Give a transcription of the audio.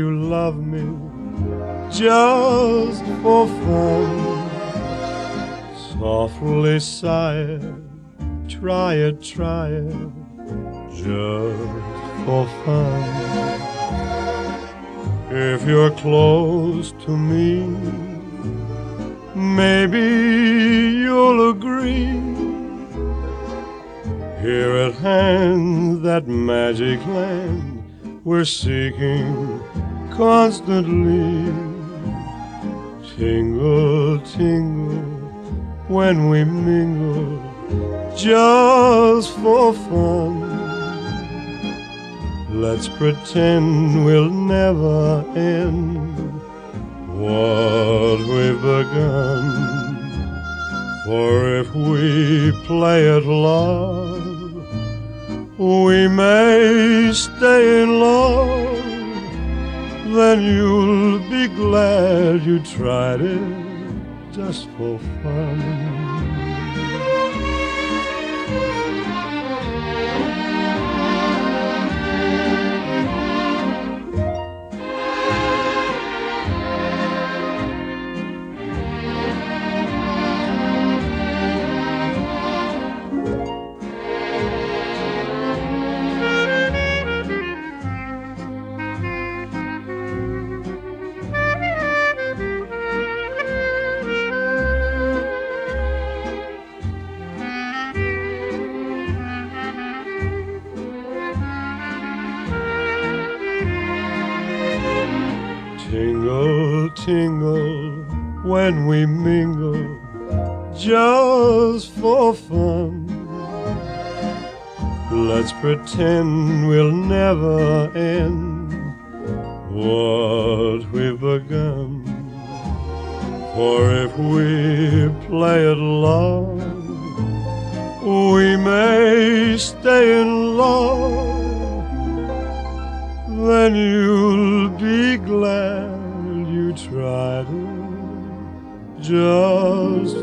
you love me just for fun. Softly sigh it, try it, just for fun. If you're close to me, maybe you'll agree. Here at hand, that magic land we're seeking constantly. Tingle, tingle, when we mingle, just for fun. Let's pretend we'll never end what we've begun. For if we play at love, we may stay in love. Then you'll be glad you tried it just for fun. Tingle, tingle, when we mingle, just for fun. Let's pretend we'll never end what we've begun. For if we play at love, we may stay in love. Then you'll be glad you tried it just